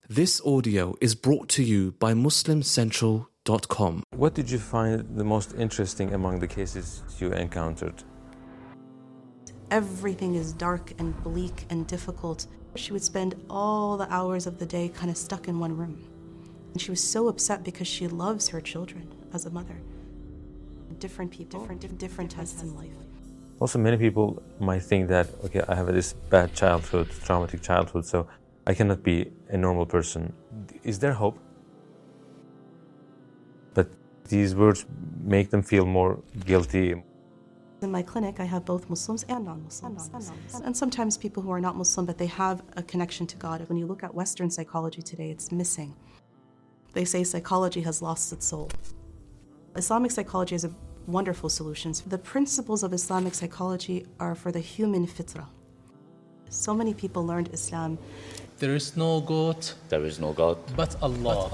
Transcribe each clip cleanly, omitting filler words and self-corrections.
This audio is brought to you by MuslimCentral.com. What did you find the most interesting among the cases you encountered? Everything is dark and bleak and difficult. She would spend all the hours of the day kind of stuck in one room. And she was so upset because she loves her children as a mother. Different people, different tests in life. Also, many people might think that, okay, I have this bad childhood, traumatic childhood, so I cannot be a normal person. Is there hope? But these words make them feel more guilty. In my clinic, I have both Muslims and non-Muslims. And sometimes people who are not Muslim, but they have a connection to God. When you look at Western psychology today, it's missing. They say psychology has lost its soul. Islamic psychology is a wonderful solution. The principles of Islamic psychology are for the human fitrah. So many people learned Islam. There is no God. There is no God But Allah.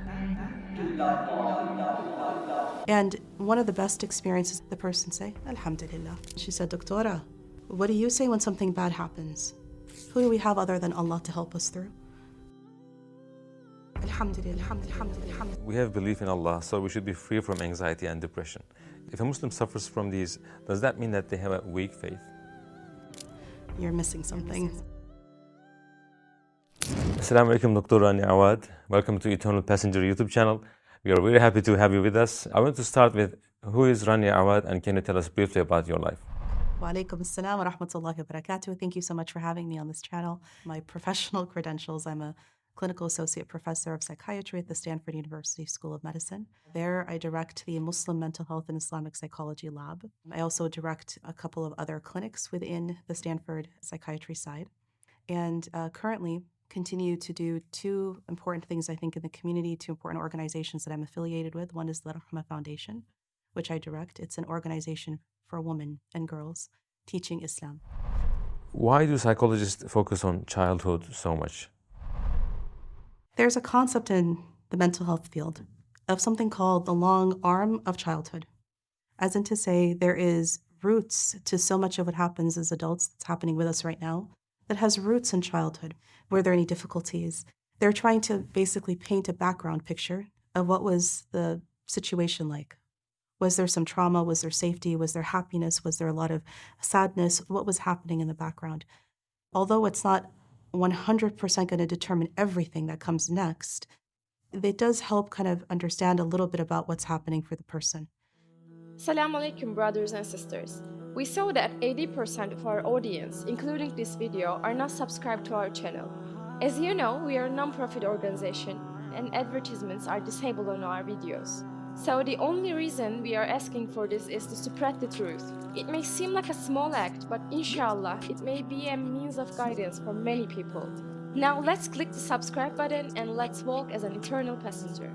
And one of the best experiences, the person say, Alhamdulillah. She said, Doctora, what do you say when something bad happens? Who do we have other than Allah to help us through? Alhamdulillah, alhamdulillah. We have belief in Allah, so we should be free from anxiety and depression. If a Muslim suffers from these, does that mean that they have a weak faith? You're missing something. Assalamu alaikum, Dr. Rania Awad. Welcome to Eternal Passenger YouTube channel. We are very happy to have you with us. I want to start with, who is Rania Awad, and can you tell us briefly about your life? Wa alaikum assalam wa rahmatullahi wa barakatuh. Thank you so much for having me on this channel. My professional credentials, I'm a clinical associate professor of psychiatry at the Stanford University School of Medicine. There, I direct the Muslim Mental Health and Islamic Psychology Lab. I also direct a couple of other clinics within the Stanford psychiatry side. And currently, continue to do two important things, I think, in the community, two important organizations that I'm affiliated with. One is the Rahma Foundation, which I direct. It's an organization for women and girls teaching Islam. Why do psychologists focus on childhood so much? There's a concept in the mental health field of something called the long arm of childhood, as in to say there is roots to so much of what happens as adults that's happening with us right now that has roots in childhood. Were there any difficulties? They're trying to basically paint a background picture of what was the situation like. Was there some trauma? Was there safety? Was there happiness? Was there a lot of sadness? What was happening in the background? Although it's not 100% going to determine everything that comes next, it does help kind of understand a little bit about what's happening for the person. Assalamu alaikum, brothers and sisters. We saw that 80% of our audience, including this video, are not subscribed to our channel. As you know, we are a non-profit organization and advertisements are disabled on our videos. So the only reason we are asking for this is to spread the truth. It may seem like a small act, but inshallah, it may be a means of guidance for many people. Now let's click the subscribe button and let's walk as an eternal passenger.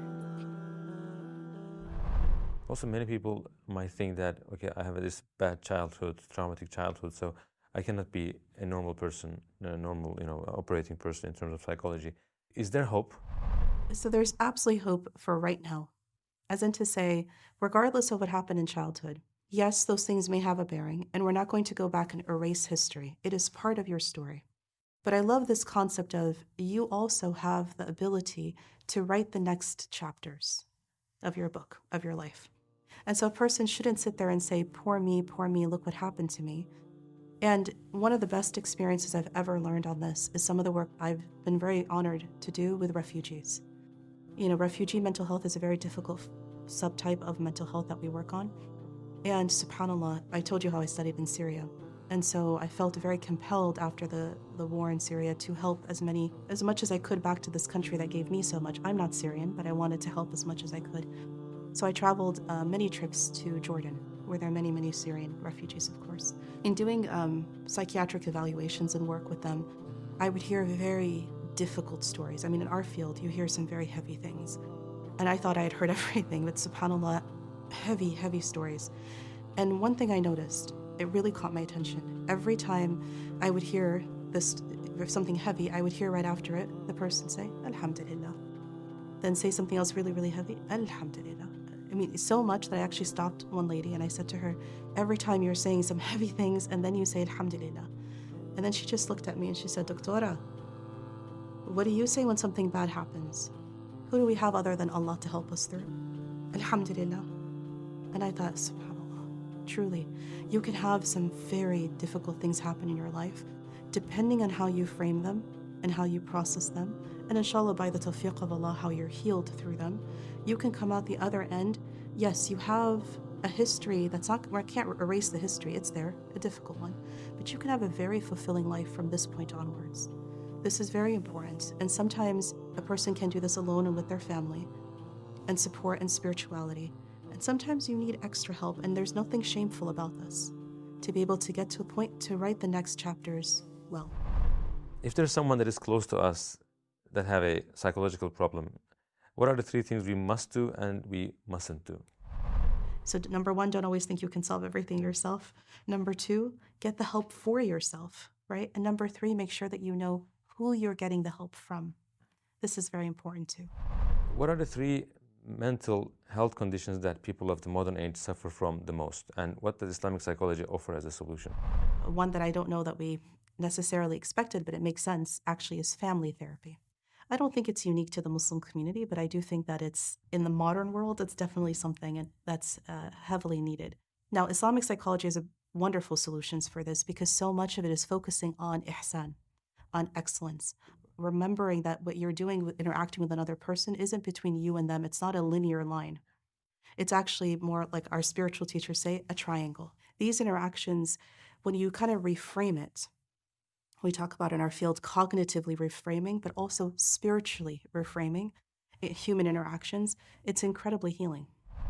Also, many people might think that, okay, I have this bad childhood, traumatic childhood, so I cannot be a normal person, a normal, operating person in terms of psychology. Is there hope? So there's absolutely hope for right now. As in to say, regardless of what happened in childhood, yes, those things may have a bearing, and we're not going to go back and erase history. It is part of your story. But I love this concept of you also have the ability to write the next chapters of your book, of your life. And so a person shouldn't sit there and say, poor me, look what happened to me. And one of the best experiences I've ever learned on this is some of the work I've been very honored to do with refugees. Refugee mental health is a very difficult subtype of mental health that we work on. And subhanAllah, I told you how I studied in Syria. And so I felt very compelled after the war in Syria to help as much as I could back to this country that gave me so much. I'm not Syrian, but I wanted to help as much as I could. So I traveled many trips to Jordan, where there are many, many Syrian refugees, of course. In doing psychiatric evaluations and work with them, I would hear very difficult stories. I mean, in our field, you hear some very heavy things. And I thought I had heard everything, but subhanAllah, heavy, heavy stories. And one thing I noticed, it really caught my attention. Every time I would hear something heavy, I would hear right after it, the person say, Alhamdulillah. Then say something else really, really heavy, Alhamdulillah. I mean, so much that I actually stopped one lady and I said to her, every time you're saying some heavy things and then you say Alhamdulillah. And then she just looked at me and she said, Doctora, What do you say when something bad happens? Who do we have other than Allah to help us through? Alhamdulillah. And I thought, subhanAllah, truly, you can have some very difficult things happen in your life, depending on how you frame them and how you process them. And inshallah, by the tawfiq of Allah, how you're healed through them, you can come out the other end. Yes, you have a history that's not, I can't erase the history, it's there, a difficult one. But you can have a very fulfilling life from this point onwards. This is very important. And sometimes a person can do this alone and with their family, and support and spirituality. And sometimes you need extra help, and there's nothing shameful about this, to be able to get to a point to write the next chapters well. If there's someone that is close to us that have a psychological problem, what are the 3 things we must do and we mustn't do? So number 1, don't always think you can solve everything yourself. Number 2, get the help for yourself, right? And number 3, make sure that you know who you're getting the help from. This is very important too. What are the 3 mental health conditions that people of the modern age suffer from the most, and what does Islamic psychology offer as a solution? One that I don't know that we necessarily expected, but it makes sense, actually, is family therapy. I don't think it's unique to the Muslim community, but I do think that it's, in the modern world, it's definitely something that's heavily needed. Now, Islamic psychology has wonderful solutions for this, because so much of it is focusing on ihsan, on excellence, remembering that what you're doing with interacting with another person isn't between you and them. It's not a linear line. It's actually more, like our spiritual teachers say, a triangle. These interactions, when you kind of reframe it, we talk about in our field cognitively reframing, but also spiritually reframing human interactions, it's incredibly healing.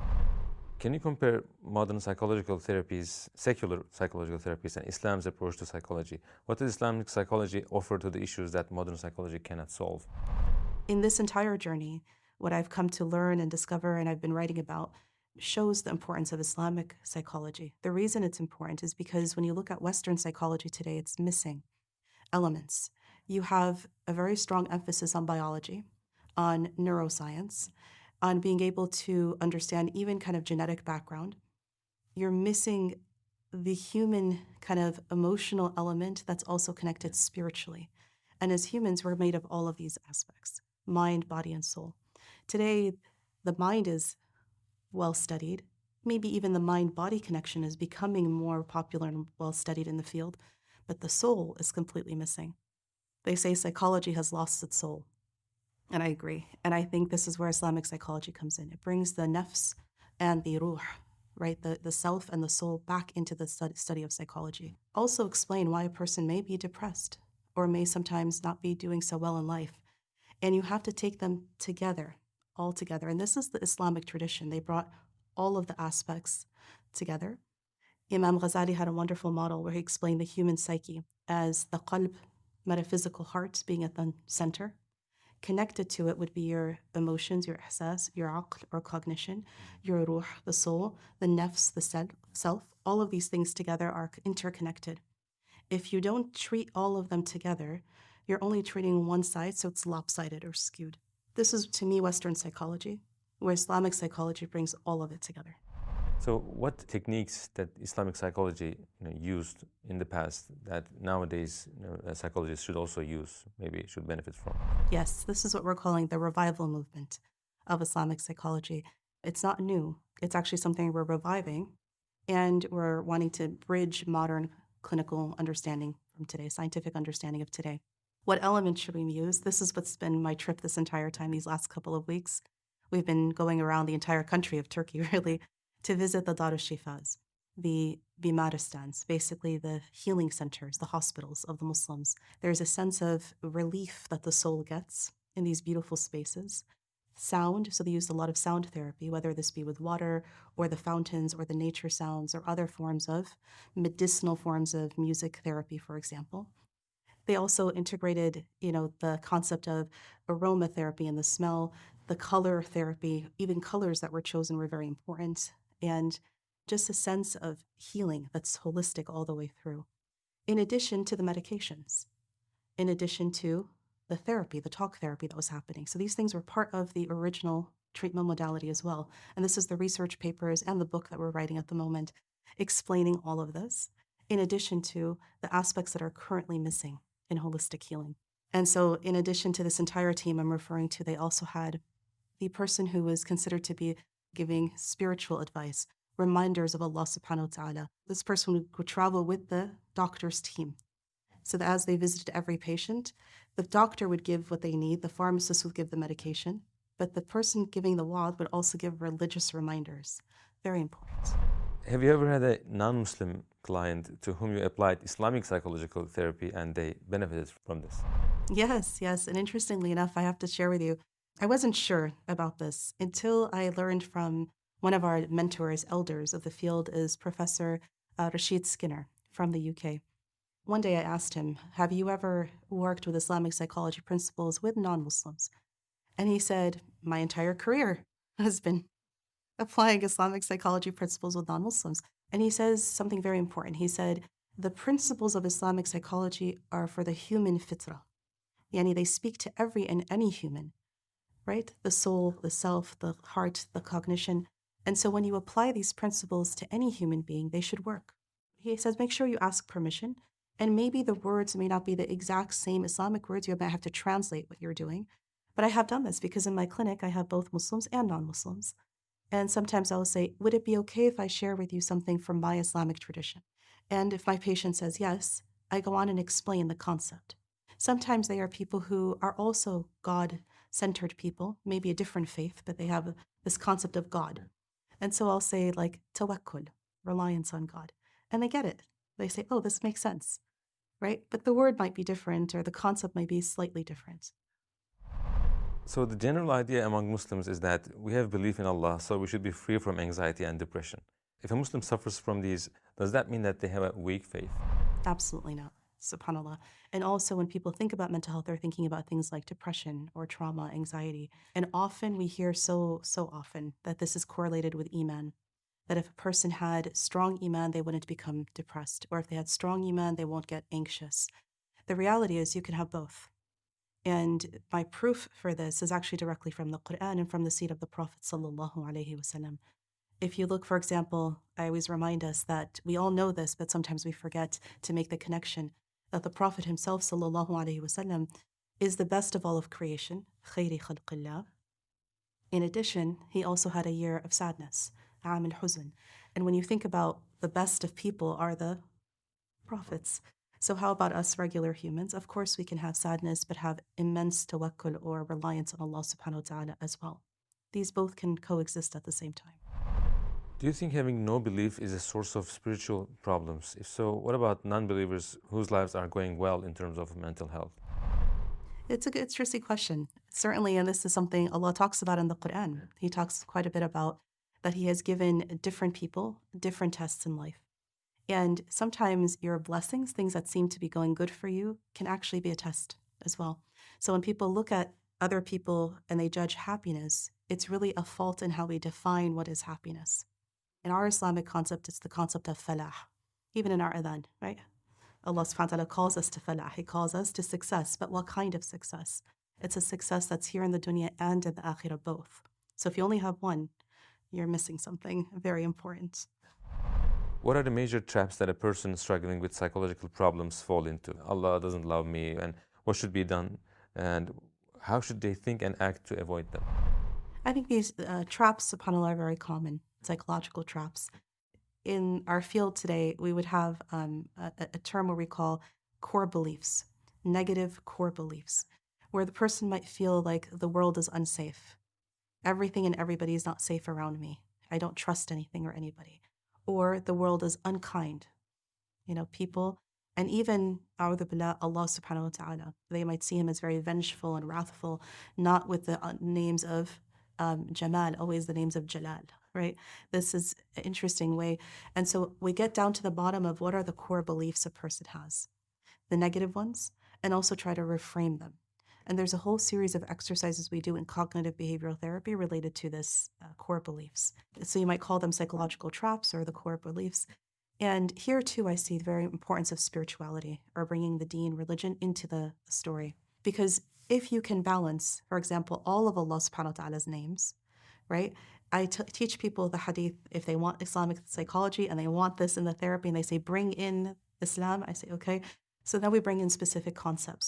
Can you compare modern psychological therapies, secular psychological therapies, and Islam's approach to psychology? What does Islamic psychology offer to the issues that modern psychology cannot solve? In this entire journey, what I've come to learn and discover, and I've been writing about, shows the importance of Islamic psychology. The reason it's important is because when you look at Western psychology today, it's missing elements. You have a very strong emphasis on biology, on neuroscience, on being able to understand even kind of genetic background. You're missing the human kind of emotional element that's also connected spiritually. And as humans, we're made of all of these aspects: mind, body, and soul. Today, the mind is well studied. Maybe even the mind-body connection is becoming more popular and well studied in the field, but the soul is completely missing. They say psychology has lost its soul. And I agree. And I think this is where Islamic psychology comes in. It brings the nafs and the ruh, right, the self and the soul back into the study of psychology. Also explain why a person may be depressed or may sometimes not be doing so well in life. And you have to take them together, all together. And this is the Islamic tradition. They brought all of the aspects together. Imam Ghazali had a wonderful model where he explained the human psyche as the qalb, metaphysical heart, being at the center. Connected to it would be your emotions, your ihsas, your aql or cognition, your ruh, the soul, the nafs, the self. All of these things together are interconnected. If you don't treat all of them together, you're only treating one side, so it's lopsided or skewed. This is, to me, Western psychology, where Islamic psychology brings all of it together. So what techniques that Islamic psychology used in the past that nowadays psychologists should also use, maybe should benefit from? Yes, this is what we're calling the revival movement of Islamic psychology. It's not new. It's actually something we're reviving, and we're wanting to bridge modern clinical understanding from today, scientific understanding of today. What elements should we use? This is what's been my trip this entire time, these last couple of weeks. We've been going around the entire country of Turkey, really, to visit the Darush-Shifas, the Bimaristans, basically the healing centers, the hospitals of the Muslims. There's a sense of relief that the soul gets in these beautiful spaces. Sound, so they used a lot of sound therapy, whether this be with water or the fountains or the nature sounds or other forms of medicinal forms of music therapy, for example. They also integrated, the concept of aromatherapy and the smell, the color therapy, even colors that were chosen were very important, and just a sense of healing that's holistic all the way through. In addition to the medications, in addition to the therapy, the talk therapy that was happening. So these things were part of the original treatment modality as well. And this is the research papers and the book that we're writing at the moment, explaining all of this, in addition to the aspects that are currently missing in holistic healing. And so, in addition to this entire team I'm referring to, they also had the person who was considered to be giving spiritual advice, reminders of Allah subhanahu wa ta'ala. This person would travel with the doctor's team. So that as they visited every patient, the doctor would give what they need, the pharmacist would give the medication, but the person giving the wa'd would also give religious reminders. Very important. Have you ever had a non-Muslim client to whom you applied Islamic psychological therapy and they benefited from this? Yes. And interestingly enough, I have to share with you, I wasn't sure about this until I learned from one of our mentors, elders of the field, is Professor Rashid Skinner from the UK. One day I asked him, have you ever worked with Islamic psychology principles with non-Muslims? And he said, my entire career has been applying Islamic psychology principles with non-Muslims. And he says something very important. He said, the principles of Islamic psychology are for the human fitrah. Yani they speak to every and any human, right? The soul, the self, the heart, the cognition. And so when you apply these principles to any human being, they should work. He says, make sure you ask permission. And maybe the words may not be the exact same Islamic words. You might have to translate what you're doing. But I have done this because in my clinic, I have both Muslims and non-Muslims. And sometimes I'll say, would it be okay if I share with you something from my Islamic tradition? And if my patient says yes, I go on and explain the concept. Sometimes they are people who are also God-centered people, maybe a different faith, but they have this concept of God. And so I'll say like tawakkul, reliance on God. And they get it. They say, oh, this makes sense, right? But the word might be different or the concept might be slightly different. So the general idea among Muslims is that we have belief in Allah, so we should be free from anxiety and depression. If a Muslim suffers from these, does that mean that they have a weak faith? Absolutely not. SubhanAllah. And also when people think about mental health, they're thinking about things like depression or trauma, anxiety. And often we hear so often that this is correlated with Iman. That if a person had strong Iman, they wouldn't become depressed. Or if they had strong Iman, they won't get anxious. The reality is you can have both. And my proof for this is actually directly from the Quran and from the seed of the Prophet sallallahu alaihi wasallam. If you look, for example, I always remind us that we all know this, but sometimes we forget to make the connection that the Prophet himself sallallahu alaihi wasallam is the best of all of creation, khayri khalqillah. In addition, he also had a year of sadness, Aam al-Huzn. And when you think about the best of people are the prophets. So how about us regular humans? Of course, we can have sadness, but have immense tawakkul or reliance on Allah subhanahu wa ta'ala as well. These both can coexist at the same time. Do you think having no belief is a source of spiritual problems? If so, what about non-believers whose lives are going well in terms of mental health? It's a good, tricky question. Certainly, and this is something Allah talks about in the Quran. He talks quite a bit about that He has given different people different tests in life. And sometimes your blessings, things that seem to be going good for you, can actually be a test as well. So when people look at other people and they judge happiness, it's really a fault in how we define what is happiness. In our Islamic concept, it's the concept of falah, even in our adhan, right? Allah subhanahu wa ta'ala calls us to falah. He calls us to success, but what kind of success? It's a success that's here in the dunya and in the akhirah both. So if you only have one, you're missing something very important. What are the major traps that a person struggling with psychological problems fall into? Allah doesn't love me, and what should be done? And how should they think and act to avoid them? I think these traps, subhanAllah, are very common, psychological traps. In our field today, we would have a term where we call core beliefs, negative core beliefs, where the person might feel like the world is unsafe. Everything and everybody is not safe around me. I don't trust anything or anybody. Or the world is unkind. People, and even a'udhu billah, Allah subhanahu wa ta'ala, they might see him as very vengeful and wrathful, not with the names of Jamal, always the names of Jalal, right? This is an interesting way. And so we get down to the bottom of what are the core beliefs a person has, the negative ones, and also try to reframe them. And there's a whole series of exercises we do in cognitive behavioral therapy related to this core beliefs. So you might call them psychological traps or the core beliefs. And here too, I see the very importance of spirituality or bringing the deen, religion, into the story. Because if you can balance, for example, all of Allah subhanahu wa ta'ala's names, right? I teach people the hadith if they want Islamic psychology and they want this in the therapy and they say, bring in Islam. I say, okay. So then we bring in specific concepts.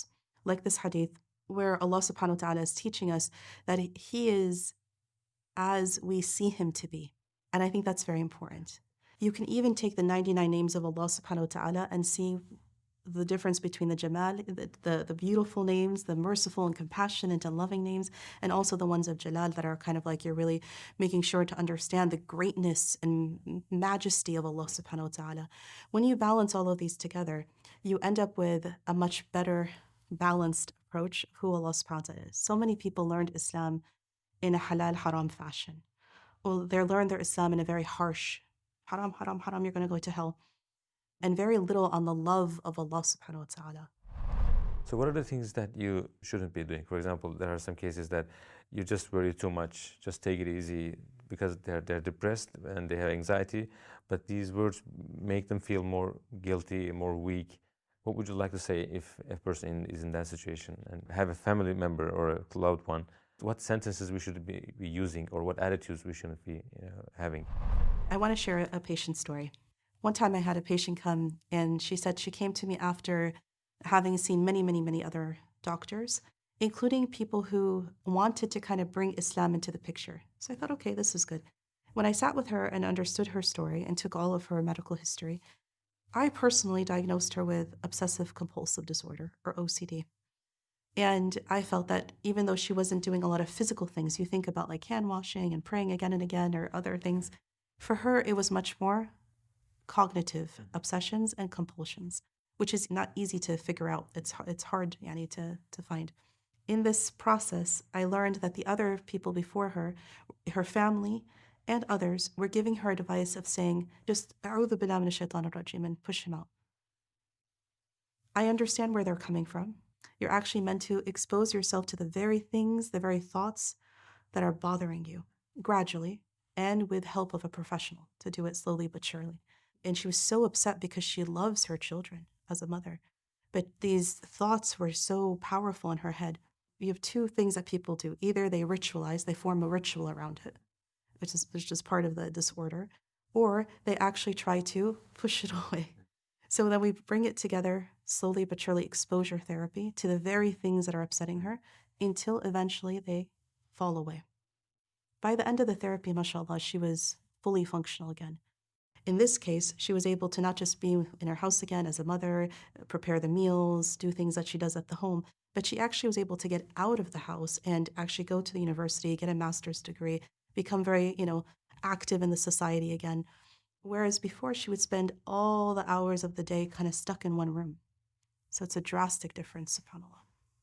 like this hadith, where Allah subhanahu wa ta'ala is teaching us that He is as we see Him to be. And I think that's very important. You can even take the 99 names of Allah subhanahu wa ta'ala and see the difference between the Jamal, the beautiful names, the merciful and compassionate and loving names, and also the ones of Jalal that are kind of like you're really making sure to understand the greatness and majesty of Allah subhanahu wa ta'ala. When you balance all of these together, you end up with a much better balanced approach of who Allah subhanahu wa ta'ala is. So many people learned Islam in a halal haram fashion. Well, they learned their Islam in a very harsh, haram, haram, haram, you're going to go to hell. And very little on the love of Allah subhanahu wa ta'ala. So what are the things that you shouldn't be doing? For example, there are some cases that you just worry too much, just take it easy, because they're depressed and they have anxiety, but these words make them feel more guilty, more weak. What would you like to say if a person is in that situation and have a family member or a loved one? What sentences we should be using, or what attitudes we shouldn't be having? I want to share a patient story. One time I had a patient come and she said she came to me after having seen many, many, many other doctors, including people who wanted to kind of bring Islam into the picture. So I thought, okay, this is good. When I sat with her and understood her story and took all of her medical history, I personally diagnosed her with obsessive compulsive disorder, or OCD. And I felt that even though she wasn't doing a lot of physical things, you think about like hand washing and praying again and again or other things, for her it was much more cognitive obsessions and compulsions, which is not easy to figure out. It's hard to find. In this process, I learned that the other people before her, her family and others, were giving her advice of saying, just a'udhu billahi minash shaitanir rajim, and push him out. I understand where they're coming from. You're actually meant to expose yourself to the very things, the very thoughts that are bothering you, gradually, and with help of a professional to do it slowly but surely. And she was so upset because she loves her children as a mother. But these thoughts were so powerful in her head. You have two things that people do. Either they ritualize, they form a ritual around it, which is part of the disorder, or they actually try to push it away. So then we bring it together, slowly but surely, exposure therapy to the very things that are upsetting her until eventually they fall away. By the end of the therapy, mashallah, she was fully functional again. In this case, she was able to not just be in her house again as a mother, prepare the meals, do things that she does at the home, but she actually was able to get out of the house and actually go to the university, get a master's degree, become very, active in the society again. Whereas before, she would spend all the hours of the day kind of stuck in one room. So it's a drastic difference, subhanAllah.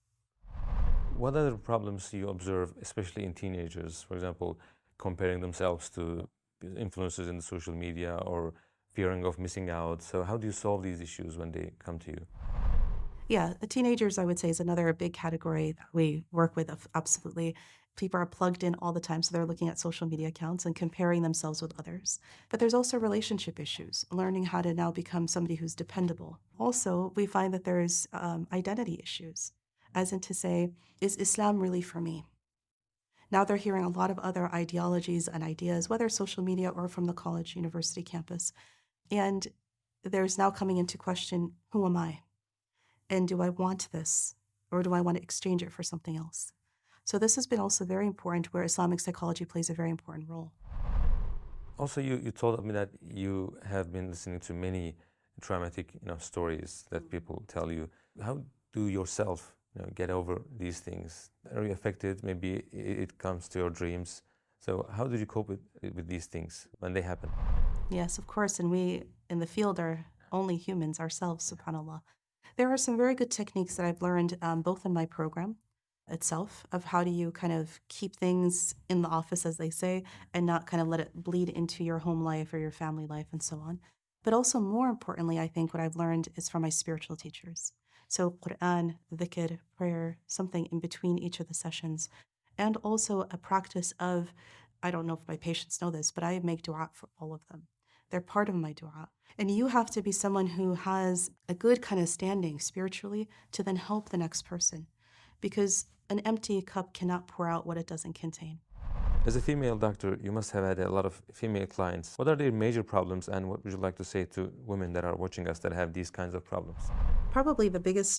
What other problems do you observe, especially in teenagers, for example, comparing themselves to influencers in the social media or fearing of missing out? So how do you solve these issues when they come to you? Yeah, the teenagers, I would say, is another big category that we work with, absolutely. People are plugged in all the time, so they're looking at social media accounts and comparing themselves with others. But there's also relationship issues, learning how to now become somebody who's dependable. Also, we find that there's identity issues, as in to say, is Islam really for me? Now they're hearing a lot of other ideologies and ideas, whether social media or from the college, university campus. And there's now coming into question, who am I? And do I want this? Or do I want to exchange it for something else? So this has been also very important, where Islamic psychology plays a very important role. Also, you told me that you have been listening to many traumatic stories that people tell you. How do yourself get over these things? Are you affected? Maybe it comes to your dreams. So how did you cope with these things when they happen? Yes, of course. And we in the field are only humans ourselves, subhanAllah. There are some very good techniques that I've learned both in my program itself of how do you kind of keep things in the office, as they say, and not kind of let it bleed into your home life or your family life and so on. But also more importantly, I think what I've learned is from my spiritual teachers. So Quran, dhikr, prayer, something in between each of the sessions. And also a practice of, I don't know if my patients know this, but I make dua for all of them. They're part of my dua. And you have to be someone who has a good kind of standing spiritually to then help the next person. Because an empty cup cannot pour out what it doesn't contain. As a female doctor, you must have had a lot of female clients. What are their major problems, and what would you like to say to women that are watching us that have these kinds of problems? Probably the biggest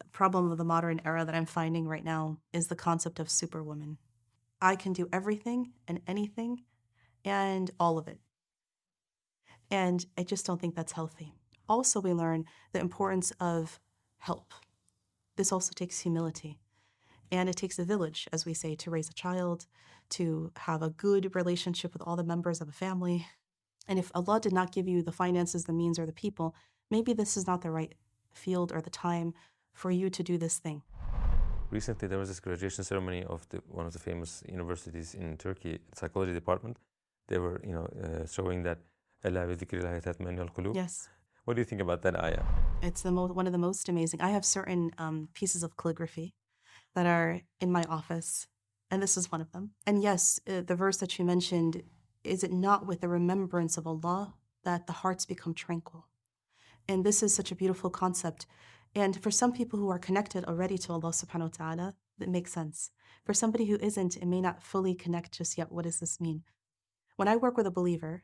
problem of the modern era that I'm finding right now is the concept of superwoman. I can do everything and anything and all of it. And I just don't think that's healthy. Also, we learn the importance of help. This also takes humility. And it takes a village, as we say, to raise a child, to have a good relationship with all the members of a family. And if Allah did not give you the finances, the means, or the people, maybe this is not the right field or the time for you to do this thing. Recently, there was this graduation ceremony of one of the famous universities in Turkey, psychology department. They were, showing that "Ela bi dhikrillahi tatma'innul qulub." Yes. What do you think about that ayah? It's one of the most amazing. I have certain pieces of calligraphy that are in my office, and this is one of them. And yes, the verse that you mentioned, is it not with the remembrance of Allah that the hearts become tranquil? And this is such a beautiful concept. And for some people who are connected already to Allah subhanahu wa ta'ala, that makes sense. For somebody who isn't, it may not fully connect just yet. What does this mean? When I work with a believer,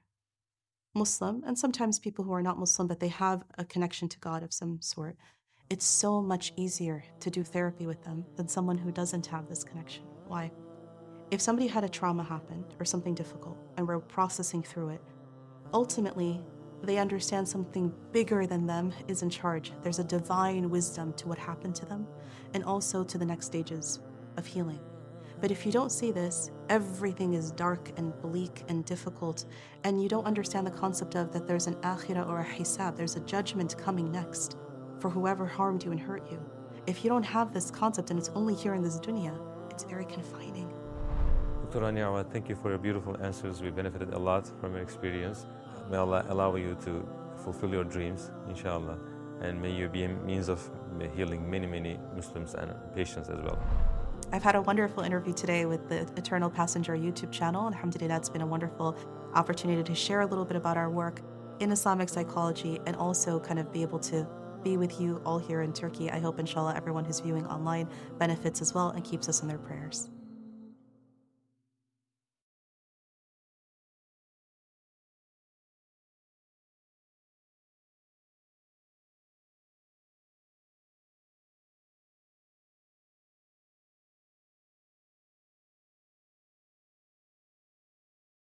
Muslim, and sometimes people who are not Muslim, but they have a connection to God of some sort, it's so much easier to do therapy with them than someone who doesn't have this connection. Why? If somebody had a trauma happen or something difficult and we're processing through it, ultimately they understand something bigger than them is in charge. There's a divine wisdom to what happened to them and also to the next stages of healing. But if you don't see this, everything is dark and bleak and difficult, and you don't understand the concept of that there's an akhirah or a hisab, there's a judgment coming next for whoever harmed you and hurt you. If you don't have this concept and it's only here in this dunya, it's very confining. Dr. Rania Awad, thank you for your beautiful answers. We benefited a lot from your experience. May Allah allow you to fulfill your dreams, inshallah, and may you be a means of healing many, many Muslims and patients as well. I've had a wonderful interview today with the Eternal Passenger YouTube channel. Alhamdulillah, it's been a wonderful opportunity to share a little bit about our work in Islamic psychology and also kind of be able to be with you all here in Turkey. I hope, inshallah, everyone who's viewing online benefits as well and keeps us in their prayers.